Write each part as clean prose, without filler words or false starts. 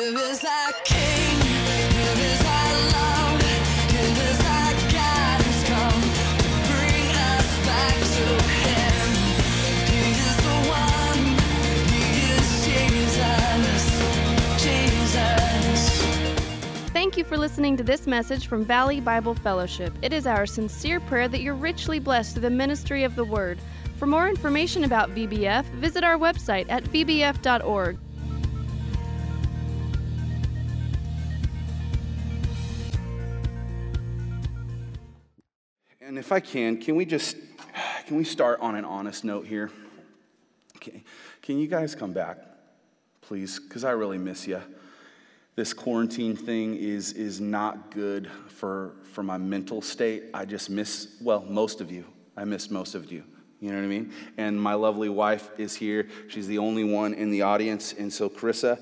Give us our King, give us our love, give us our God who's come to bring us back to Him. He is the one, He is Jesus. Thank you for listening to this message from Valley Bible Fellowship. It is our sincere prayer that you're richly blessed through the ministry of the Word. For more information about VBF, visit our website at vbf.org. And if I can we start on an honest note here? Okay. Can you guys come back, please? Because I really miss you. This quarantine thing is not good for my mental state. I just miss, most of you. I miss most of you. You know what I mean? And my lovely wife is here. She's the only one in the audience. And so, Carissa,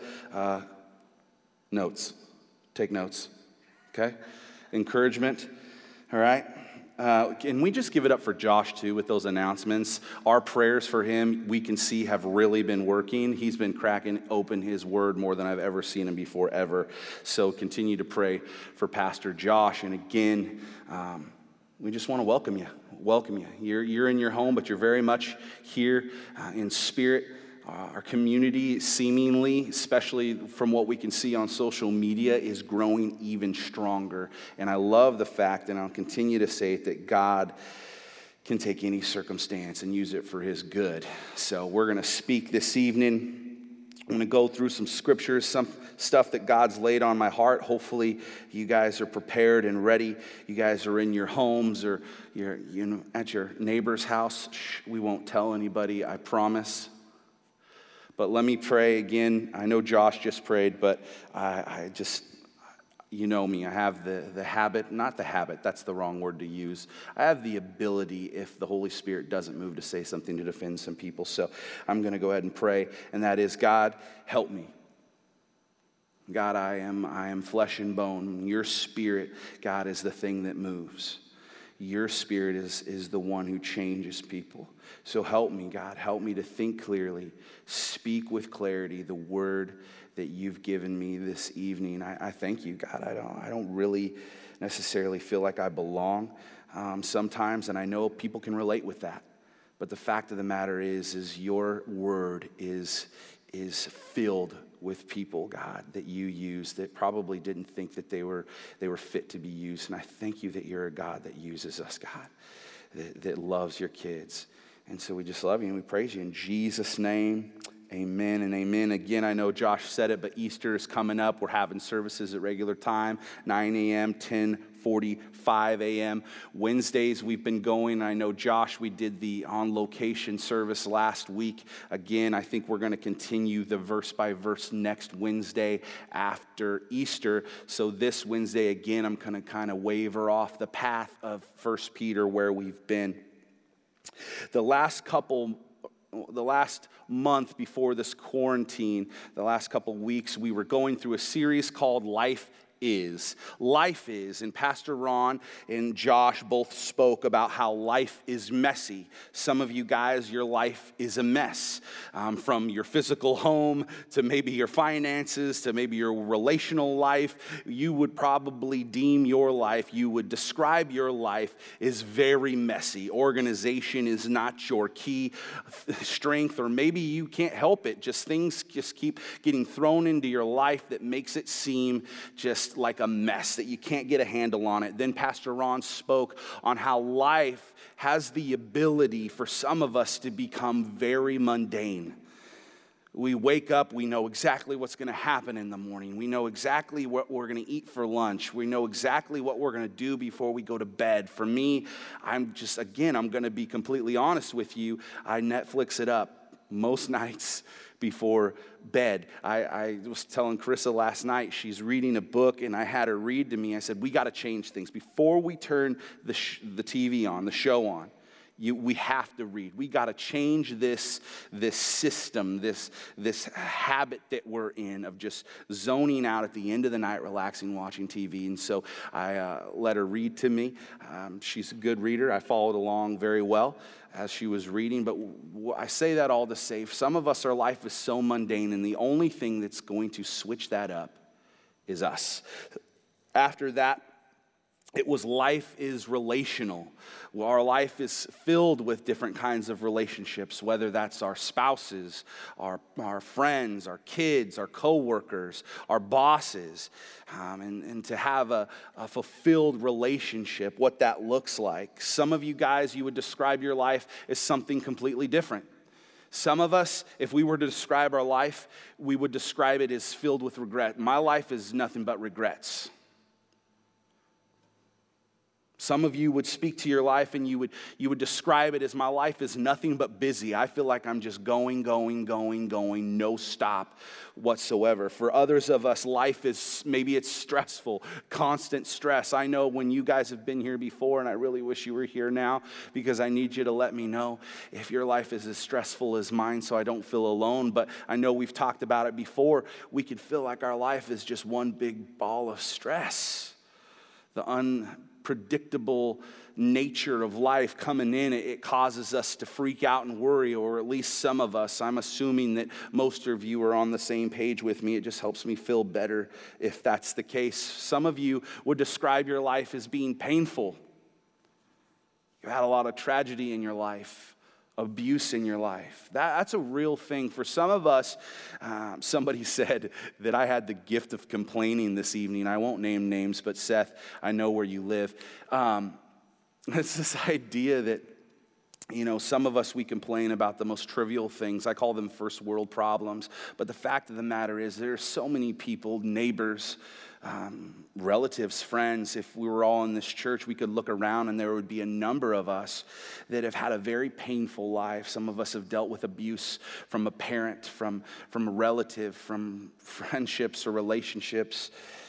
notes. Take notes. Okay? Encouragement. All right? Can we just give it up for Josh, too, with those announcements? Our prayers for him, we can see, have really been working. He's been cracking open his word more than I've ever seen him before, ever. So continue to pray for Pastor Josh. And again, we just want to welcome you. You're in your home, but you're very much here in spirit. Our community, seemingly, especially from what we can see on social media, is growing even stronger. And I love the fact, and I'll continue to say it, that God can take any circumstance and use it for His good. So we're going to speak this evening. I'm going to go through some scriptures, some stuff that God's laid on my heart. Hopefully you guys are prepared and ready. You guys are in your homes or you're at your neighbor's house. We won't tell anybody, I promise. But let me pray again. I know Josh just prayed, but I just, you know me, I have the habit, not the habit, that's the wrong word to use. I have the ability, if the Holy Spirit doesn't move, to say something to defend some people. So I'm going to go ahead and pray, and that is, God, help me. God, I am flesh and bone. Your Spirit, God, is the thing that moves. Your Spirit is the one who changes people. So help me, God. Help me to think clearly, speak with clarity the word that you've given me this evening. I thank you, God. I don't really necessarily feel like I belong sometimes, and I know people can relate with that. But the fact of the matter is your word is filled with people, God, that you use that probably didn't think that they were fit to be used. And I thank you that you're a God that uses us, God, that loves your kids. And so we just love you and we praise you in Jesus' name. Amen and amen. Again, I know Josh said it, but Easter is coming up. We're having services at regular time, 9 a.m., 10:45 a.m. Wednesdays we've been going. I know, Josh, we did the on-location service last week. Again, I think we're going to continue the verse-by-verse next Wednesday after Easter. So this Wednesday, again, I'm going to kind of waver off the path of 1 Peter where we've been. The last month before this quarantine, the last couple weeks, we were going through a series called Life Is. Life is, and Pastor Ron and Josh both spoke about how life is messy. Some of you guys, your life is a mess. From your physical home to maybe your finances to maybe your relational life, you would probably deem your life, you would describe your life as very messy. Organization is not your key strength, or maybe you can't help it. Things keep getting thrown into your life that makes it seem just like a mess, that you can't get a handle on it. Then Pastor Ron spoke on how life has the ability for some of us to become very mundane. We wake up, we know exactly what's going to happen in the morning. We know exactly what we're going to eat for lunch. We know exactly what we're going to do before we go to bed. For me, I'm going to be completely honest with you. I Netflix it up most nights before bed. I was telling Carissa last night, she's reading a book, and I had her read to me. I said, we got to change things. Before we turn the TV on, the show on, We have to read. We got to change this system, this habit that we're in of just zoning out at the end of the night, relaxing, watching TV. And so I let her read to me. She's a good reader. I followed along very well as she was reading. But I say that all to say, some of us, our life is so mundane, and the only thing that's going to switch that up is us. After that, it was life is relational. Well, our life is filled with different kinds of relationships, whether that's our spouses, our friends, our kids, our coworkers, our bosses, and to have a fulfilled relationship, what that looks like. Some of you guys, you would describe your life as something completely different. Some of us, if we were to describe our life, we would describe it as filled with regret. My life is nothing but regrets. Some of you would speak to your life and you would describe it as, my life is nothing but busy. I feel like I'm just going, no stop whatsoever. For others of us, life is, maybe it's stressful, constant stress. I know when you guys have been here before, and I really wish you were here now, because I need you to let me know if your life is as stressful as mine so I don't feel alone. But I know we've talked about it before. We could feel like our life is just one big ball of stress. The unpredictable nature of life coming in, it causes us to freak out and worry, or at least some of us. I'm assuming that most of you are on the same page with me. It just helps me feel better if that's the case. Some of you would describe your life as being painful. You had a lot of tragedy in your life, abuse in your life. That's a real thing. For some of us, somebody said that I had the gift of complaining this evening. I won't name names, but Seth, I know where you live. It's this idea that, some of us, we complain about the most trivial things. I call them first world problems. But the fact of the matter is, there are so many people, neighbors, relatives, friends. If we were all in this church, we could look around and there would be a number of us that have had a very painful life. Some of us have dealt with abuse from a parent, from a relative, from friendships or relationships.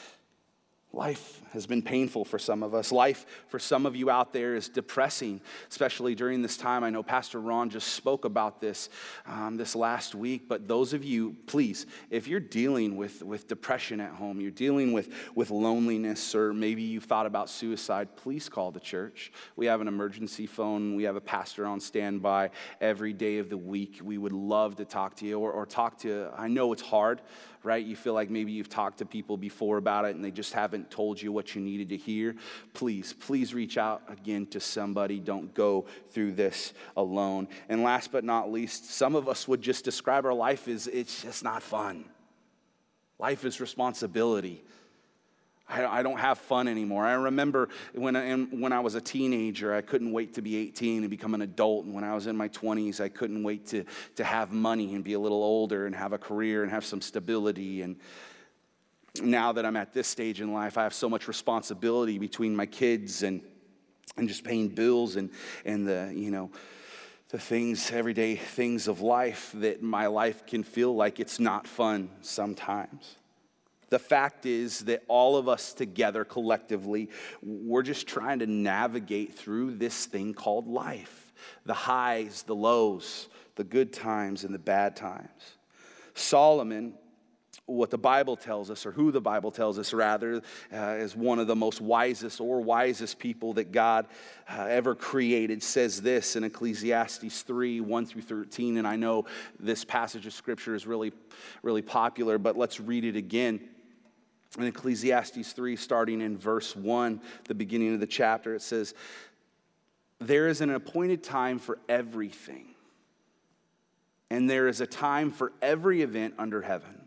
Life has been painful for some of us. Life for some of you out there is depressing, especially during this time. I know Pastor Ron just spoke about this this last week, but those of you, please, if you're dealing with depression at home, you're dealing with loneliness, or maybe you've thought about suicide, please call the church. We have an emergency phone. We have a pastor on standby every day of the week. We would love to talk to you or talk to, I know it's hard, right? You feel like maybe you've talked to people before about it and they just haven't told you what you needed to hear. Please reach out again to somebody. Don't go through this alone. And last but not least, some of us would just describe our life as it's just not fun. Life is responsibility. I don't have fun anymore. I remember when I was a teenager, I couldn't wait to be 18 and become an adult. And when I was in my 20s, I couldn't wait to have money and be a little older and have a career and have some stability. And now that I'm at this stage in life, I have so much responsibility between my kids and just paying bills and the the things, everyday things of life, that my life can feel like it's not fun sometimes. The fact is that all of us together collectively, we're just trying to navigate through this thing called life. The highs, the lows, the good times and the bad times. Solomon, what the Bible tells us, or who the Bible tells us rather, is one of the most wisest people that God ever created, says this in Ecclesiastes 3, 1 through 13. And I know this passage of scripture is really, really popular, but let's read it again. In Ecclesiastes 3, starting in verse 1, the beginning of the chapter, it says, "There is an appointed time for everything, and there is a time for every event under heaven.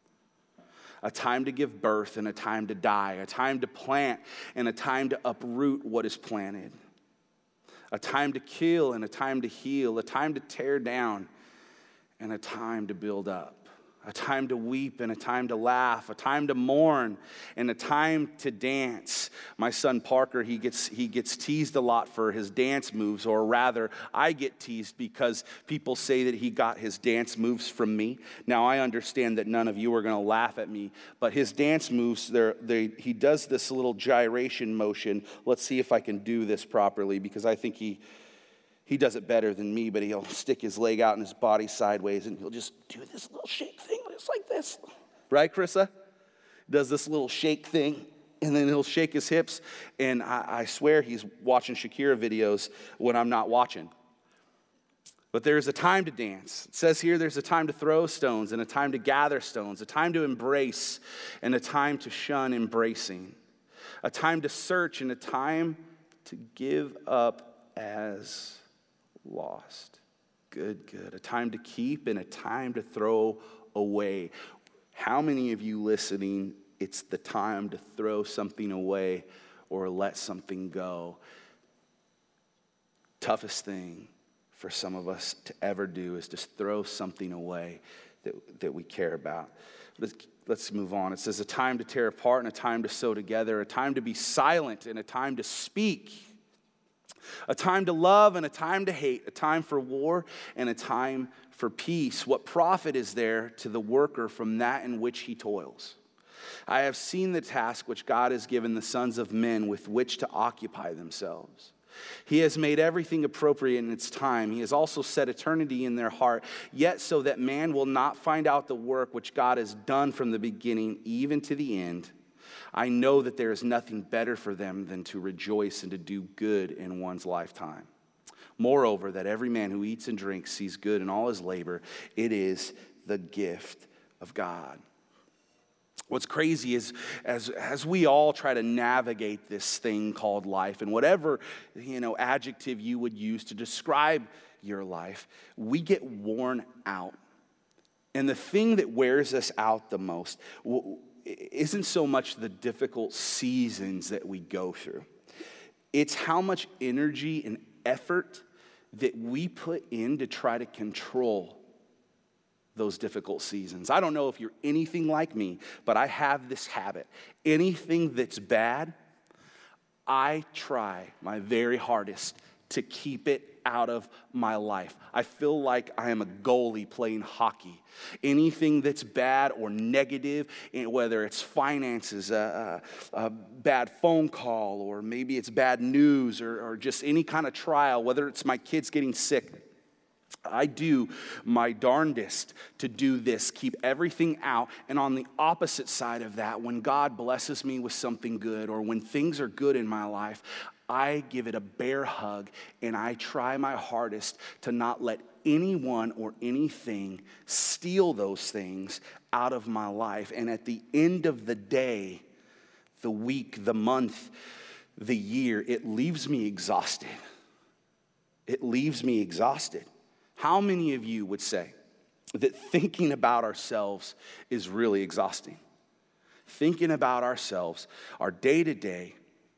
A time to give birth and a time to die, a time to plant and a time to uproot what is planted, a time to kill and a time to heal, a time to tear down and a time to build up. A time to weep and a time to laugh, a time to mourn and a time to dance." My son Parker, he gets teased a lot for his dance moves, or rather, I get teased because people say that he got his dance moves from me. Now, I understand that none of you are going to laugh at me, but his dance moves, he does this little gyration motion. Let's see if I can do this properly, because I think He does it better than me, but he'll stick his leg out and his body sideways, and he'll just do this little shake thing, just like this. Right, Carissa? Does this little shake thing, and then he'll shake his hips, and I swear he's watching Shakira videos when I'm not watching. But there's a time to dance. It says here there's a time to throw stones and a time to gather stones, a time to embrace and a time to shun embracing, a time to search and a time to give up as lost. Good. A time to keep and a time to throw away. How many of you listening, it's the time to throw something away or let something go? Toughest thing for some of us to ever do is just throw something away that we care about. Let's move on. It says a time to tear apart and a time to sew together, a time to be silent and a time to speak, a time to love and a time to hate, a time for war and a time for peace. What profit is there to the worker from that in which he toils? I have seen the task which God has given the sons of men with which to occupy themselves. He has made everything appropriate in its time. He has also set eternity in their heart, yet so that man will not find out the work which God has done from the beginning even to the end. I know that there is nothing better for them than to rejoice and to do good in one's lifetime. Moreover, that every man who eats and drinks sees good in all his labor. It is the gift of God. What's crazy is as we all try to navigate this thing called life, and whatever adjective you would use to describe your life, we get worn out. And the thing that wears us out the most isn't so much the difficult seasons that we go through. It's how much energy and effort that we put in to try to control those difficult seasons. I don't know if you're anything like me, but I have this habit. Anything that's bad, I try my very hardest to keep it out of my life. I feel like I am a goalie playing hockey. Anything that's bad or negative, whether it's finances, a bad phone call, or maybe it's bad news, or just any kind of trial, whether it's my kids getting sick, I do my darndest to do this, keep everything out. And on the opposite side of that, when God blesses me with something good, or when things are good in my life, I give it a bear hug, and I try my hardest to not let anyone or anything steal those things out of my life. And at the end of the day, the week, the month, the year, it leaves me exhausted. It leaves me exhausted. How many of you would say that thinking about ourselves is really exhausting? Thinking about ourselves, our day-to-day,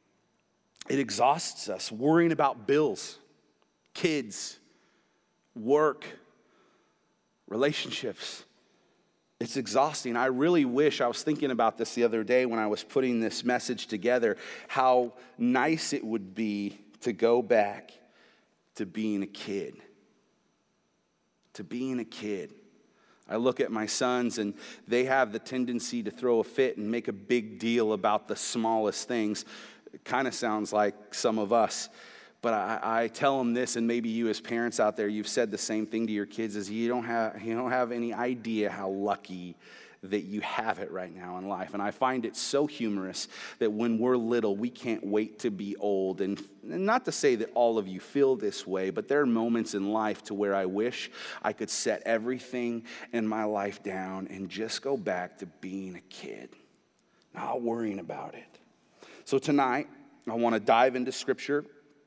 it exhausts us. Worrying about bills, kids, work, relationships. It's exhausting. I really wish, I was thinking about this the other day when I was putting this message together, how nice it would be to go back to being a kid. To being a kid. I look at my sons, and they have the tendency to throw a fit and make a big deal about the smallest things. It kind of sounds like some of us. But I tell them this, and maybe you as parents out there, you've said the same thing to your kids, is you don't have any idea how lucky that you have it right now in life. And I find it so humorous that when we're little, we can't wait to be old. And not to say that all of you feel this way, but there are moments in life to where I wish I could set everything in my life down and just go back to being a kid, not worrying about it. So tonight, I want to dive into Scripture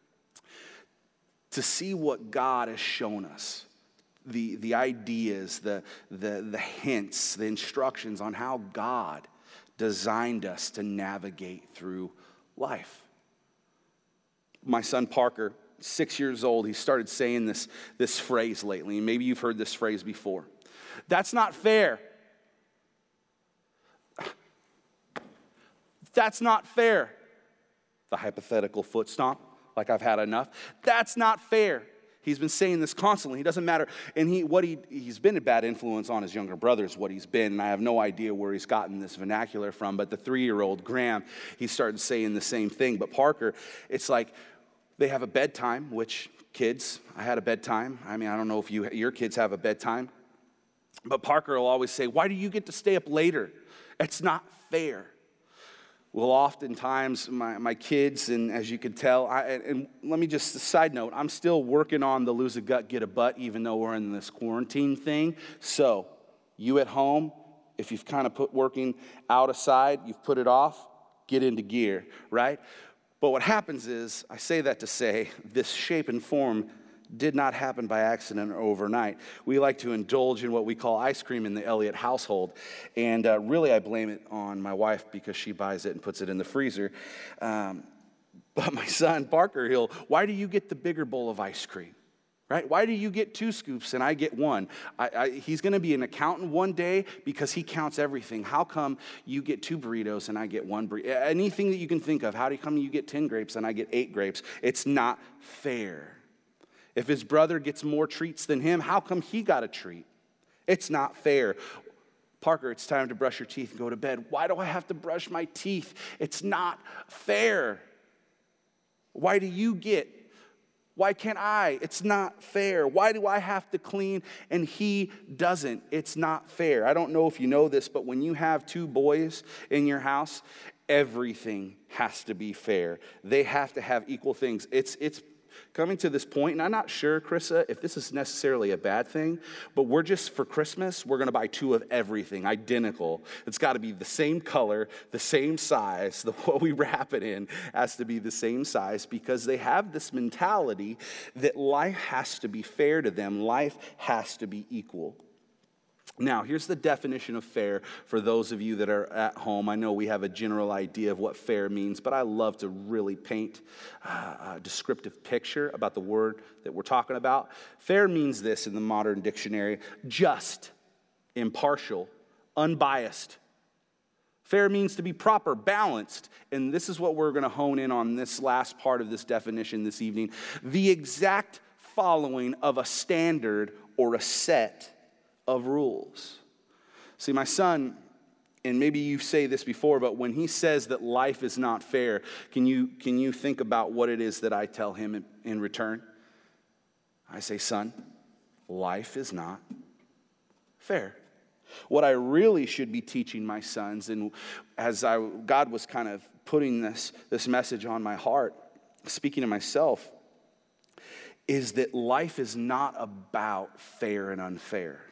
to see what God has shown us. The ideas, the hints, the instructions on how God designed us to navigate through life. My son Parker, 6 years old, he started saying this phrase lately, and maybe you've heard this phrase before. That's not fair. That's not fair. The hypothetical foot stomp, like I've had enough. That's not fair. He's been saying this constantly. He doesn't matter. And he's been a bad influence on his younger brothers, what he's been. And I have no idea where he's gotten this vernacular from. But the 3-year-old, Graham, he started saying the same thing. But Parker, it's like they have a bedtime, which kids, I had a bedtime. I mean, I don't know if your kids have a bedtime. But Parker will always say, why do you get to stay up later? It's not fair. Well, oftentimes, my kids, and as you can tell, and let me just, a side note, I'm still working on the lose a gut, get a butt, even though we're in this quarantine thing. So, you at home, if you've kind of put working out aside, you've put it off, get into gear, right? But what happens is, I say that to say, this shape and form did not happen by accident or overnight. We like to indulge in what we call ice cream in the Elliott household. And really, I blame it on my wife because she buys it and puts it in the freezer. But my son, Parker, why do you get the bigger bowl of ice cream? Right? Why do you get 2 scoops and I get 1? He's going to be an accountant one day because he counts everything. How come you get 2 burritos and I get 1 burrito? Anything that you can think of. How come you get 10 grapes and I get 8 grapes? It's not fair. If his brother gets more treats than him, how come he got a treat? It's not fair. Parker, it's time to brush your teeth and go to bed. Why do I have to brush my teeth? It's not fair. Why do you get? Why can't I? It's not fair. Why do I have to clean and he doesn't? It's not fair. I don't know if you know this, but when you have 2 boys in your house, everything has to be fair. They have to have equal things. It's coming to this point, and I'm not sure, Carissa, if this is necessarily a bad thing, but for Christmas, we're going to buy 2 of everything, identical. It's got to be the same color, the same size. What we wrap it in has to be the same size because they have this mentality that life has to be fair to them. Life has to be equal. Now, here's the definition of fair for those of you that are at home. I know we have a general idea of what fair means, but I love to really paint a descriptive picture about the word that we're talking about. Fair means this in the modern dictionary: just, impartial, unbiased. Fair means to be proper, balanced, and this is what we're going to hone in on this last part of this definition this evening: the exact following of a standard or a set of rules. See, my son, and maybe you say this before, but when he says that life is not fair, can you think about what it is that I tell him in return? I say, son, life is not fair. What I really should be teaching my sons, and as God was kind of putting this message on my heart, speaking to myself, is that life is not about fair and unfair.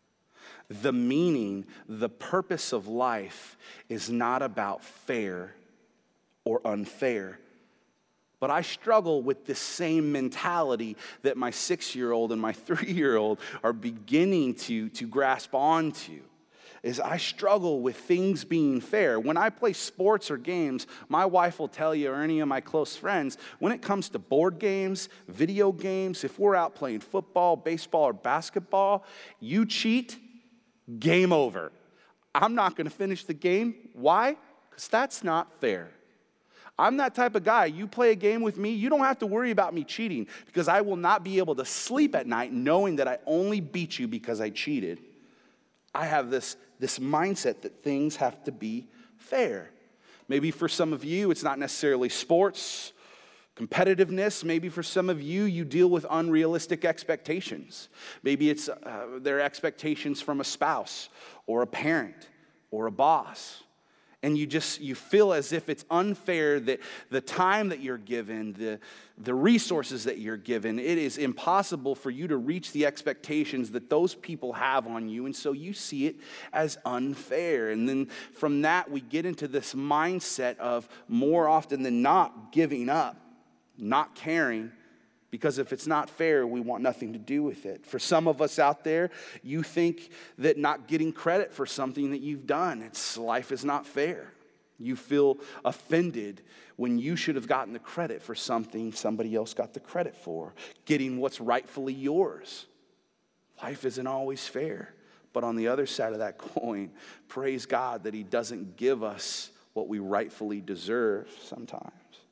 The meaning, the purpose of life is not about fair or unfair. But I struggle with this same mentality that my 6-year-old and my 3-year-old are beginning to grasp onto. Is I struggle with things being fair. When I play sports or games, my wife will tell you, or any of my close friends, when it comes to board games, video games, if we're out playing football, baseball, or basketball, you cheat, game over. I'm not going to finish the game. Why? Because that's not fair. I'm that type of guy. You play a game with me, you don't have to worry about me cheating because I will not be able to sleep at night knowing that I only beat you because I cheated. I have this mindset that things have to be fair. Maybe for some of you, it's not necessarily sports, competitiveness. Maybe for some of you, you deal with unrealistic expectations. Maybe it's their expectations from a spouse or a parent or a boss. And you feel as if it's unfair that the time that you're given, the resources that you're given, it is impossible for you to reach the expectations that those people have on you. And so you see it as unfair. And then from that, we get into this mindset of more often than not giving up, not caring, because if it's not fair, we want nothing to do with it. For some of us out there, you think that not getting credit for something that you've done, life is not fair. You feel offended when you should have gotten the credit for something somebody else got the credit for, getting what's rightfully yours. Life isn't always fair. But on the other side of that coin, praise God that He doesn't give us what we rightfully deserve sometimes.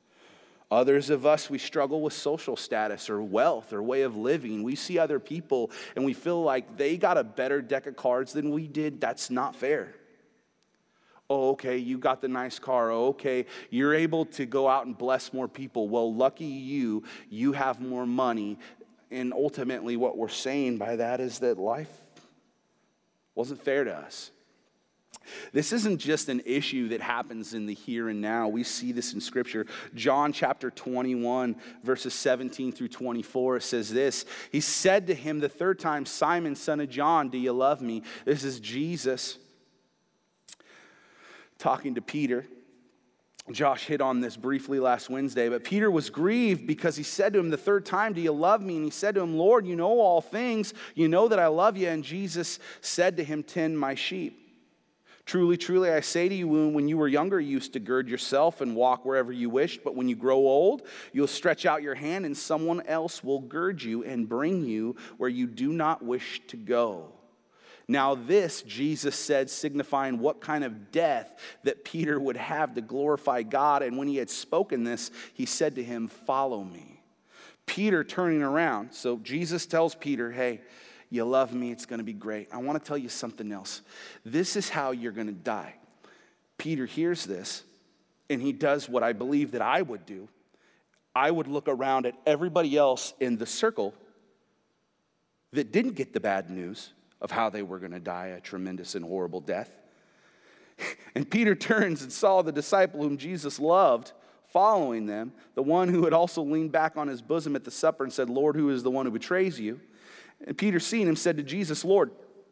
Others of us, we struggle with social status or wealth or way of living. We see other people and we feel like they got a better deck of cards than we did. That's not fair. Oh, okay, you got the nice car. Oh, okay, you're able to go out and bless more people. Well, lucky you, you have more money. And ultimately what we're saying by that is that life wasn't fair to us. This isn't just an issue that happens in the here and now. We see this in Scripture. John chapter 21, verses 17 through 24, it says this. He said to him the third time, Simon, son of John, do you love me? This is Jesus talking to Peter. Josh hit on this briefly last Wednesday, but Peter was grieved because he said to him the third time, do you love me? And he said to him, Lord, you know all things. You know that I love you. And Jesus said to him, tend my sheep. Truly, truly, I say to you, when you were younger, you used to gird yourself and walk wherever you wished. But when you grow old, you'll stretch out your hand and someone else will gird you and bring you where you do not wish to go. Now this, Jesus said, signifying what kind of death that Peter would have to glorify God. And when he had spoken this, he said to him, follow me. Peter turning around. So Jesus tells Peter, hey, you love me, it's going to be great. I want to tell you something else. This is how you're going to die. Peter hears this, and he does what I believe that I would do. I would look around at everybody else in the circle that didn't get the bad news of how they were going to die a tremendous and horrible death. And Peter turns and saw the disciple whom Jesus loved following them, the one who had also leaned back on his bosom at the supper and said, Lord, who is the one who betrays you? And Peter, seeing him, said to Jesus, Lord,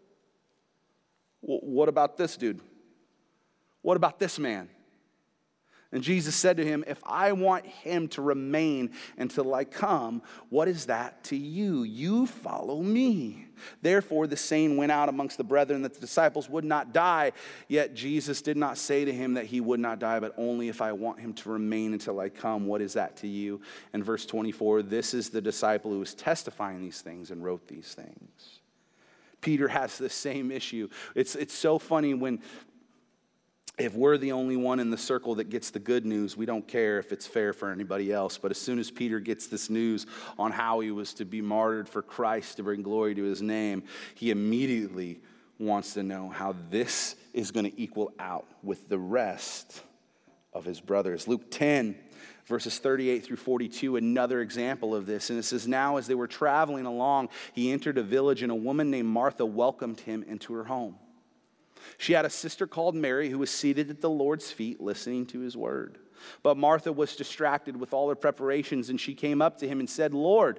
what about this dude? What about this man? And Jesus said to him, if I want him to remain until I come, what is that to you? You follow me. Therefore the saying went out amongst the brethren that the disciples would not die. Yet Jesus did not say to him that he would not die, but only if I want him to remain until I come. What is that to you? And verse 24, this is the disciple who was testifying these things and wrote these things. Peter has the same issue. It's so funny when if we're the only one in the circle that gets the good news, we don't care if it's fair for anybody else. But as soon as Peter gets this news on how he was to be martyred for Christ to bring glory to his name, he immediately wants to know how this is going to equal out with the rest of his brothers. Luke 10, verses 38 through 42, another example of this. And it says, now as they were traveling along, he entered a village, and a woman named Martha welcomed him into her home. She had a sister called Mary who was seated at the Lord's feet listening to his word. But Martha was distracted with all her preparations, and she came up to him and said, Lord,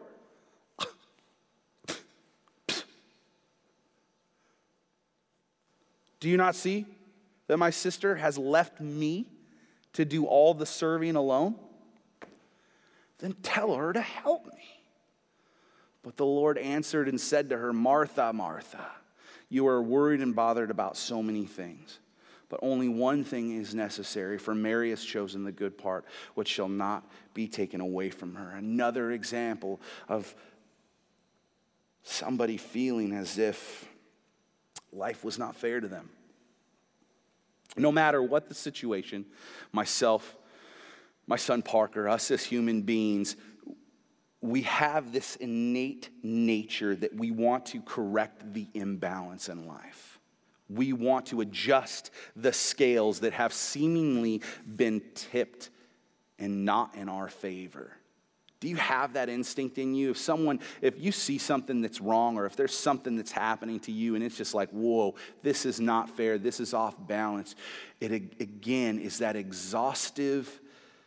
do you not see that my sister has left me to do all the serving alone? Then tell her to help me. But the Lord answered and said to her, Martha, Martha, you are worried and bothered about so many things, but only one thing is necessary, for Mary has chosen the good part, which shall not be taken away from her. Another example of somebody feeling as if life was not fair to them. No matter what the situation, myself, my son Parker, us as human beings, we have this innate nature that we want to correct the imbalance in life. We want to adjust the scales that have seemingly been tipped and not in our favor. Do you have that instinct in you? If you see something that's wrong, or if there's something that's happening to you and it's just like, whoa, this is not fair, this is off balance, it again is that exhaustive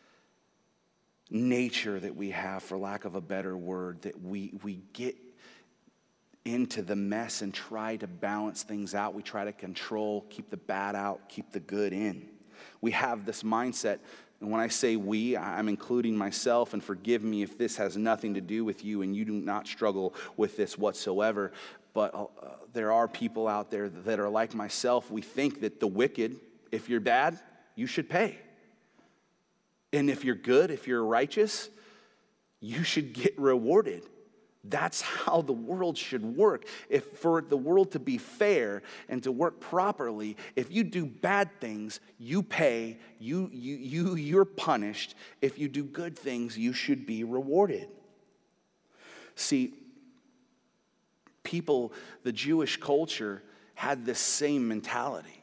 nature that we have, for lack of a better word, that we get into the mess and try to balance things out. We try to control, keep the bad out, keep the good in. We have this mindset, and when I say we, I'm including myself, and forgive me if this has nothing to do with you and you do not struggle with this whatsoever, but there are people out there that are like myself. We think that the wicked, if you're bad, you should pay. And if you're good, if you're righteous, you should get rewarded. That's how the world should work. If for the world to be fair and to work properly, if you do bad things, you pay, you're punished. If you do good things, you should be rewarded. See, people, the Jewish culture had this same mentality.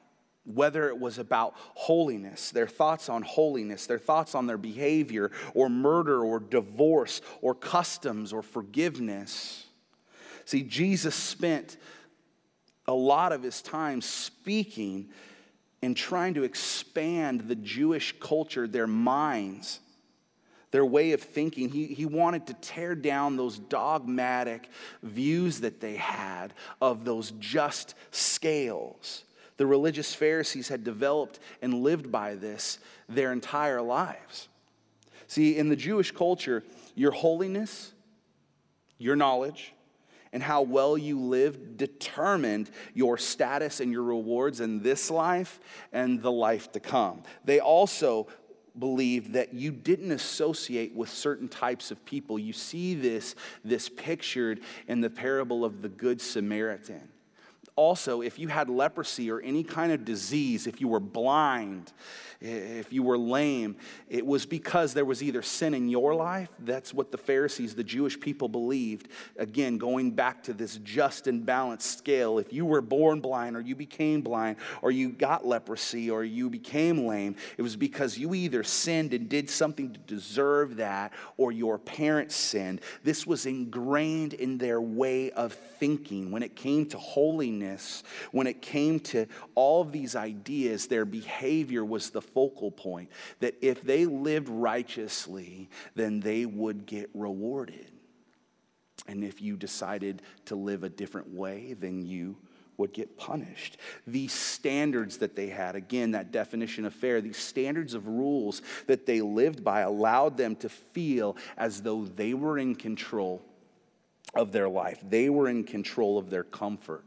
Whether it was about holiness, their thoughts on holiness, their thoughts on their behavior, or murder, or divorce, or customs, or forgiveness. See, Jesus spent a lot of his time speaking and trying to expand the Jewish culture, their minds, their way of thinking. He wanted to tear down those dogmatic views that they had of those just scales. The religious Pharisees had developed and lived by this their entire lives. See, in the Jewish culture, your holiness, your knowledge, and how well you lived determined your status and your rewards in this life and the life to come. They also believed that you didn't associate with certain types of people. You see this pictured in the parable of the Good Samaritan. Also, if you had leprosy or any kind of disease, if you were blind, if you were lame, it was because there was either sin in your life. That's what the Pharisees, the Jewish people, believed. Again, going back to this just and balanced scale. If you were born blind or you became blind or you got leprosy or you became lame, it was because you either sinned and did something to deserve that or your parents sinned. This was ingrained in their way of thinking. When it came to holiness, when it came to all of these ideas, their behavior was the focal point, that if they lived righteously, then they would get rewarded. And if you decided to live a different way, then you would get punished. These standards that they had, again, that definition of fair, these standards of rules that they lived by allowed them to feel as though they were in control of their life. They were in control of their comfort.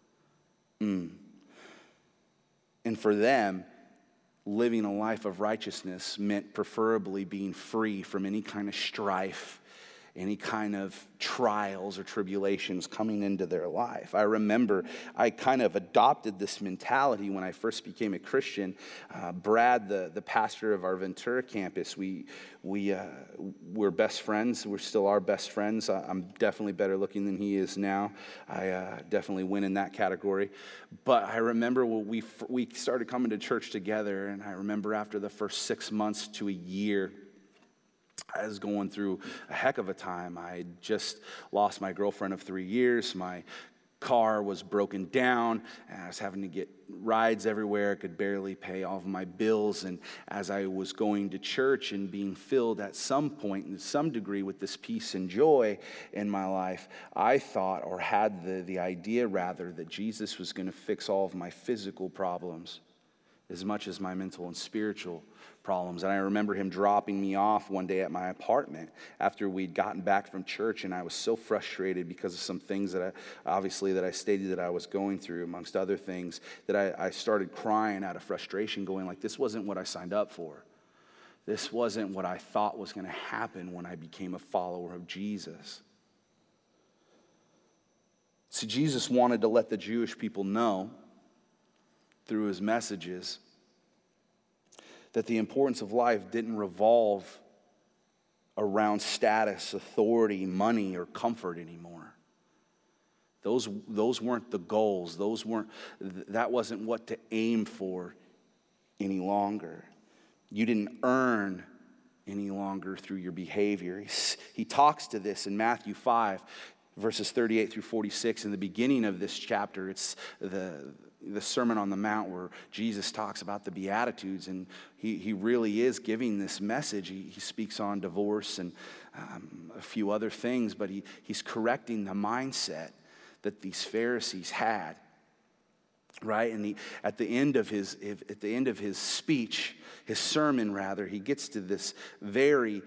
And for them, living a life of righteousness meant preferably being free from any kind of strife, any kind of trials or tribulations coming into their life. I remember I kind of adopted this mentality when I first became a Christian. Brad, the pastor of our Ventura campus, we're best friends. We still are best friends. I'm definitely better looking than he is now. I definitely win in that category. But I remember when we started coming to church together, and I remember after the first 6 months to a year, I was going through a heck of a time. I had just lost my girlfriend of 3 years. My car was broken down, and I was having to get rides everywhere. I could barely pay all of my bills. And as I was going to church and being filled at some point, in some degree, with this peace and joy in my life, I thought, or had the idea rather, that Jesus was going to fix all of my physical problems as much as my mental and spiritual problems. And I remember him dropping me off one day at my apartment after we'd gotten back from church, and I was so frustrated because of some things that I stated that I was going through, amongst other things, that I started crying out of frustration, going like, this wasn't what I signed up for. This wasn't what I thought was going to happen when I became a follower of Jesus. See, Jesus wanted to let the Jewish people know through his messages that the importance of life didn't revolve around status, authority, money, or comfort anymore. Those weren't the goals. That wasn't what to aim for any longer. You didn't earn any longer through your behavior. He talks to this in Matthew 5, verses 38 through 46. In the beginning of this chapter, it's the Sermon on the Mount, where Jesus talks about the Beatitudes, and he really is giving this message. He speaks on divorce and a few other things, but he's correcting the mindset that these Pharisees had, right? And at the end of his speech, his sermon rather, he gets to this very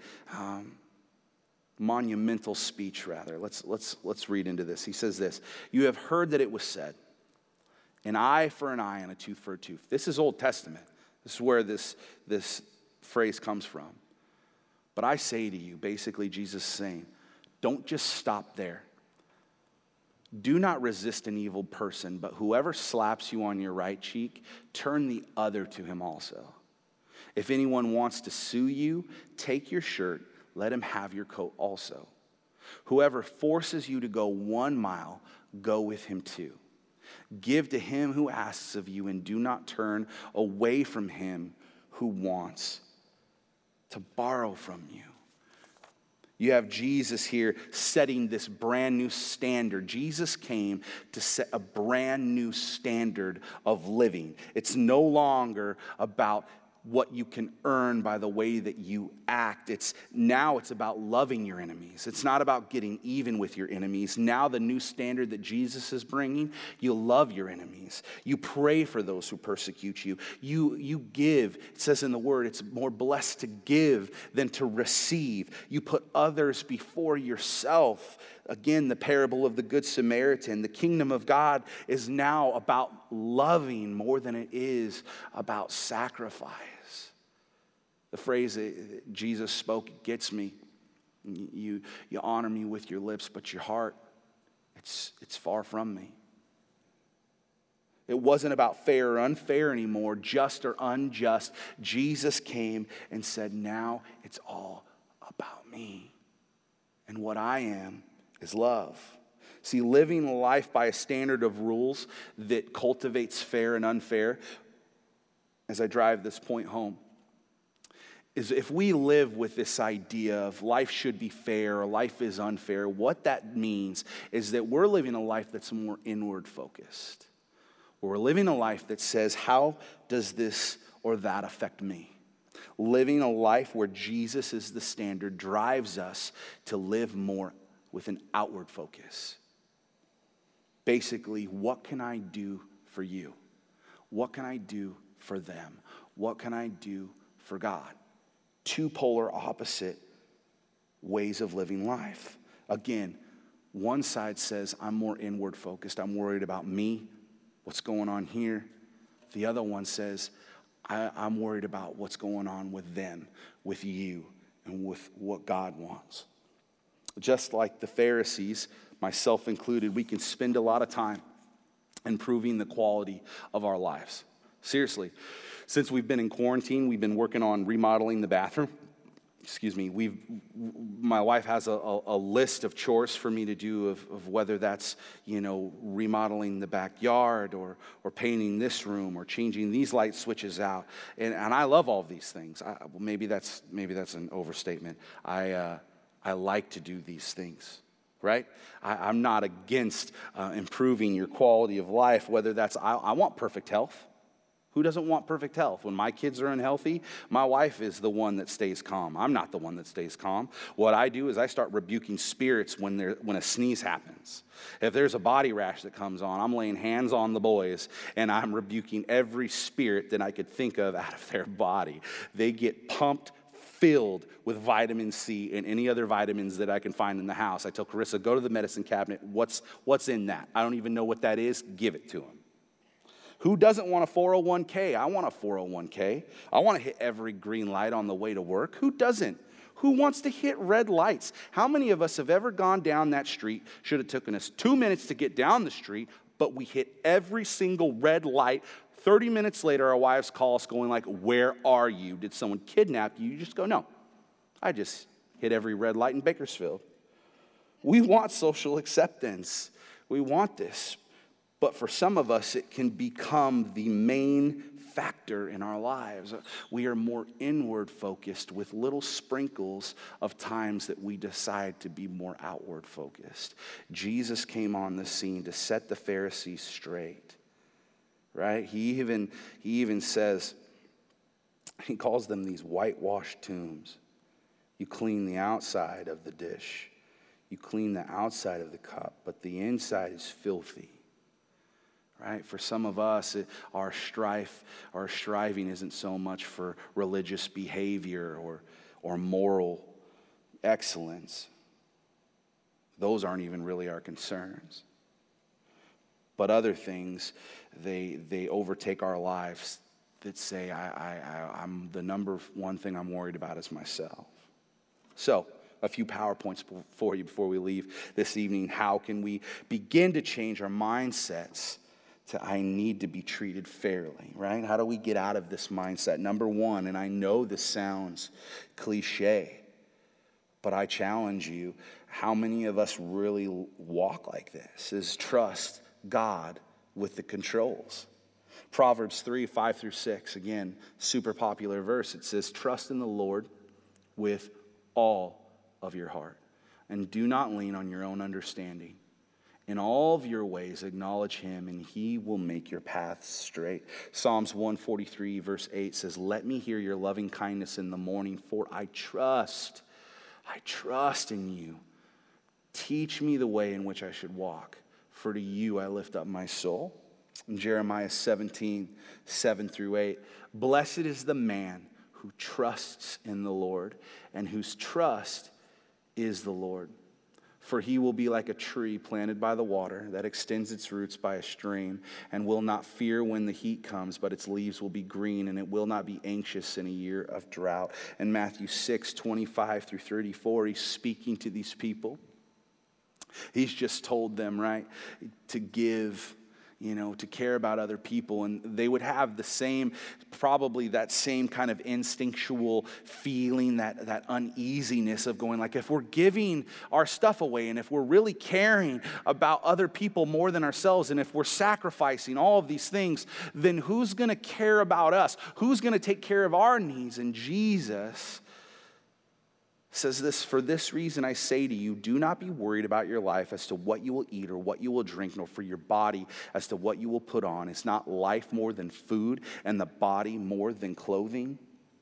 monumental speech rather. Let's read into this. He says this: "You have heard that it was said, an eye for an eye and a tooth for a tooth." This is Old Testament. This is where this phrase comes from. But I say to you, basically Jesus is saying, don't just stop there. Do not resist an evil person, but whoever slaps you on your right cheek, turn the other to him also. If anyone wants to sue you, take your shirt, let him have your coat also. Whoever forces you to go 1 mile, go with him 2. Give to him who asks of you, and do not turn away from him who wants to borrow from you. You have Jesus here setting this brand new standard. Jesus came to set a brand new standard of living. It's no longer about what you can earn by the way that you act. It's about loving your enemies. It's not about getting even with your enemies. Now the new standard that Jesus is bringing, you love your enemies. You pray for those who persecute you. You give. It says in the word, it's more blessed to give than to receive. You put others before yourself. Again, the parable of the Good Samaritan. The kingdom of God is now about loving more than it is about sacrifice. The phrase that Jesus spoke gets me. You honor me with your lips, but your heart, it's far from me. It wasn't about fair or unfair anymore, just or unjust. Jesus came and said, now it's all about me. And what I am is love. See, living life by a standard of rules that cultivates fair and unfair, as I drive this point home, is if we live with this idea of life should be fair or life is unfair, what that means is that we're living a life that's more inward focused. We're living a life that says, how does this or that affect me? Living a life where Jesus is the standard drives us to live more with an outward focus. Basically, what can I do for you? What can I do for them? What can I do for God? Two polar opposite ways of living life. Again, one side says, I'm more inward focused. I'm worried about me, what's going on here. The other one says, I'm worried about what's going on with them, with you, and with what God wants. Just like the Pharisees, myself included, we can spend a lot of time improving the quality of our lives. Seriously, since we've been in quarantine, we've been working on remodeling the bathroom. My wife has a list of chores for me to do of whether that's, remodeling the backyard or painting this room or changing these light switches out. And I love all of these things. Maybe that's an overstatement. I like to do these things, right? I'm not against improving your quality of life, whether that's, I want perfect health. Who doesn't want perfect health? When my kids are unhealthy, my wife is the one that stays calm. I'm not the one that stays calm. What I do is I start rebuking spirits when a sneeze happens. If there's a body rash that comes on, I'm laying hands on the boys, and I'm rebuking every spirit that I could think of out of their body. They get pumped, filled with vitamin C and any other vitamins that I can find in the house. I tell Carissa, go to the medicine cabinet. What's in that? I don't even know what that is. Give it to them. Who doesn't want a 401k? I want a 401k. I want to hit every green light on the way to work. Who doesn't? Who wants to hit red lights? How many of us have ever gone down that street, should have taken us 2 minutes to get down the street, but we hit every single red light? 30 minutes later, our wives call us going like, where are you? Did someone kidnap you? You just go, no, I just hit every red light in Bakersfield. We want social acceptance. We want this. But for some of us, it can become the main factor in our lives. We are more inward focused with little sprinkles of times that we decide to be more outward focused. Jesus came on the scene to set the Pharisees straight, right? He even says, he calls them these whitewashed tombs. You clean the outside of the dish. You clean the outside of the cup, but the inside is filthy. Right? For some of us, our striving isn't so much for religious behavior or moral excellence. Those aren't even really our concerns. But other things, they overtake our lives that say, I'm the number one thing I'm worried about is myself. So, a few PowerPoints for you before we leave this evening. How can we begin to change our mindsets to I need to be treated fairly, right? How do we get out of this mindset? Number one, and I know this sounds cliche, but I challenge you, how many of us really walk like this? Is trust God with the controls. Proverbs 3, 5 through 6, again, super popular verse. It says, trust in the Lord with all of your heart, and do not lean on your own understanding. In all of your ways acknowledge him, and he will make your paths straight. Psalms 143, verse 8 says, let me hear your loving kindness in the morning, for I trust in you. Teach me the way in which I should walk, for to you I lift up my soul. In Jeremiah 17, 7 through 8, blessed is the man who trusts in the Lord, and whose trust is the Lord. For he will be like a tree planted by the water that extends its roots by a stream and will not fear when the heat comes, but its leaves will be green, and it will not be anxious in a year of drought. In Matthew 6, 25 through 34, he's speaking to these people. He's just told them, right, to give, to care about other people. And they would have probably that same kind of instinctual feeling, that uneasiness of going like, if we're giving our stuff away, and if we're really caring about other people more than ourselves, and if we're sacrificing all of these things, then who's going to care about us? Who's going to take care of our needs? And Jesus says this, for this reason I say to you, do not be worried about your life as to what you will eat or what you will drink, nor for your body as to what you will put on. Is not life more than food, and the body more than clothing?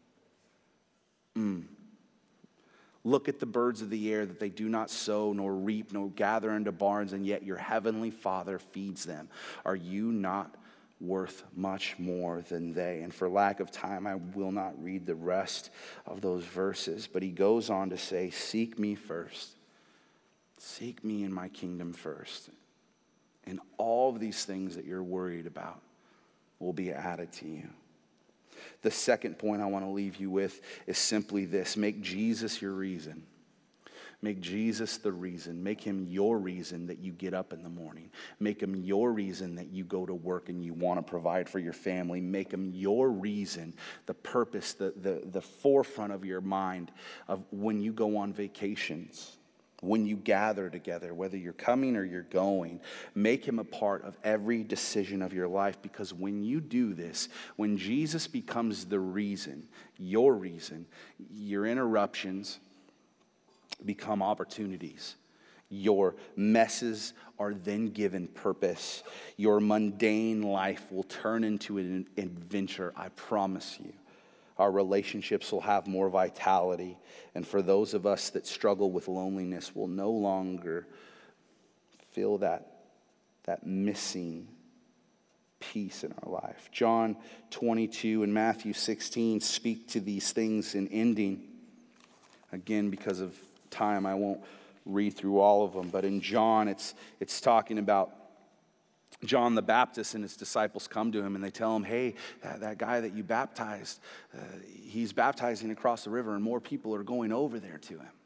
Look at the birds of the air, that they do not sow, nor reap, nor gather into barns, and yet your heavenly Father feeds them. Are you not worth much more than they? And for lack of time, I will not read the rest of those verses, but he goes on to say, seek me first. Seek me in my kingdom first. And all of these things that you're worried about will be added to you. The second point I want to leave you with is simply this: make Jesus your reason. Make Jesus the reason. Make him your reason that you get up in the morning. Make him your reason that you go to work and you want to provide for your family. Make him your reason, the purpose, the forefront of your mind of when you go on vacations, when you gather together, whether you're coming or you're going. Make him a part of every decision of your life, because when you do this, when Jesus becomes the reason, your interruptions become opportunities. Your messes are then given purpose. Your mundane life will turn into an adventure, I promise you. Our relationships will have more vitality. And for those of us that struggle with loneliness, will no longer feel that missing piece in our life. John 22 and Matthew 16 speak to these things in ending. Again, because of time, I won't read through all of them, but in John, it's talking about John the Baptist, and his disciples come to him and they tell him, hey, that guy that you baptized, he's baptizing across the river, and more people are going over there to him.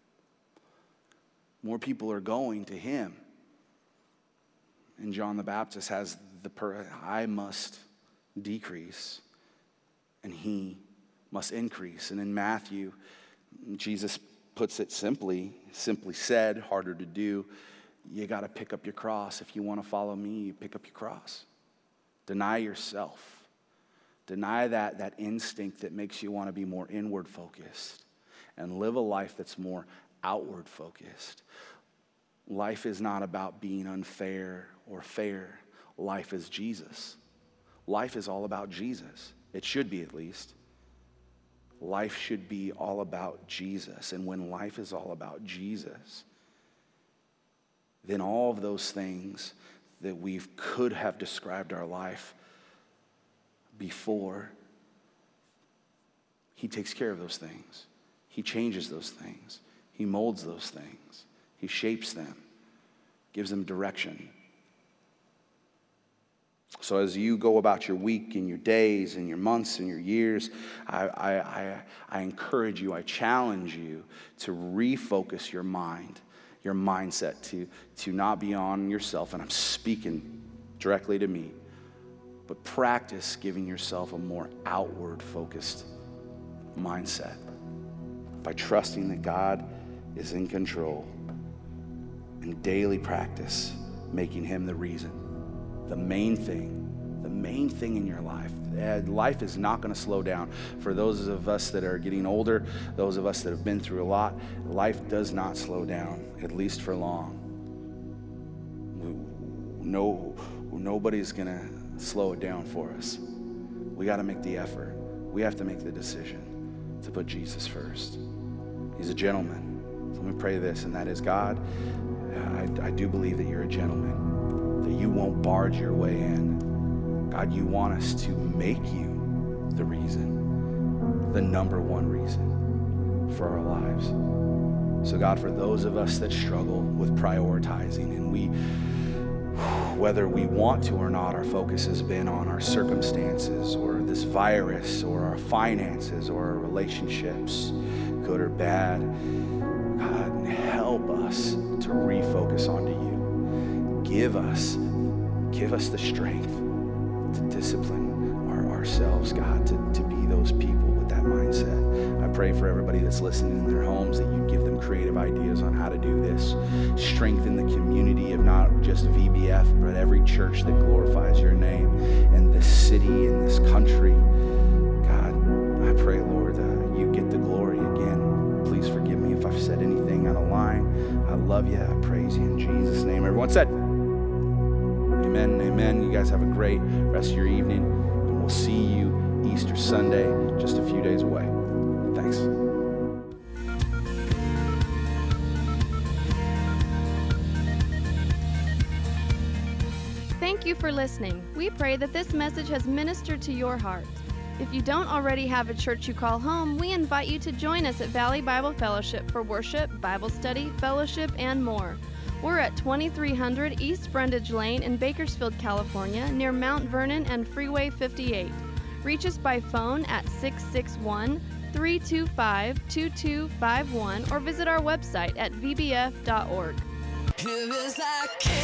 More people are going to him. And John the Baptist has I must decrease and he must increase. And in Matthew, Jesus puts it simply said, harder to do. You got to pick up your cross. If you want to follow me, you pick up your cross. Deny yourself. Deny that instinct that makes you want to be more inward focused, and live a life that's more outward focused. Life is not about being unfair or fair. Life is Jesus. Life is all about Jesus. It should be, at least. Life should be all about Jesus. And when life is all about Jesus, then all of those things that we could have described our life before, he takes care of those things. He changes those things. He molds those things. He shapes them, gives them direction. So as you go about your week and your days and your months and your years, I encourage you, I challenge you to refocus your mind, your mindset to not be on yourself. And I'm speaking directly to me, but practice giving yourself a more outward focused mindset by trusting that God is in control, and daily practice making him the reason the main thing in your life. Life is not going to slow down. For those of us that are getting older, those of us that have been through a lot, life does not slow down, at least for long. Nobody's going to slow it down for us. We got to make the effort. We have to make the decision to put Jesus first. He's a gentleman. So let me pray this, and that is, God, I do believe that you're a gentleman, that you won't barge your way in. God, you want us to make you the reason, the number one reason for our lives. So God, for those of us that struggle with prioritizing, and whether we want to or not, our focus has been on our circumstances or this virus or our finances or our relationships, good or bad. God, help us to refocus onto you. Give us the strength to discipline ourselves, God, to be those people with that mindset. I pray for everybody that's listening in their homes that you give them creative ideas on how to do this. Strengthen the community of not just VBF, but every church that glorifies your name in this city, in this country. God, I pray, Lord, you get the glory again. Please forgive me if I've said anything out of line. I love you. I praise you in Jesus' name. Everyone said, amen and amen. You guys have a great rest of your evening, and we'll see you Easter Sunday, just a few days away. Thanks. Thank you for listening. We pray that this message has ministered to your heart. If you don't already have a church you call home, we invite you to join us at Valley Bible Fellowship for worship, Bible study, fellowship, and more. We're at 2300 East Brundage Lane in Bakersfield, California, near Mount Vernon and Freeway 58. Reach us by phone at 661-325-2251 or visit our website at vbf.org. Here is our King.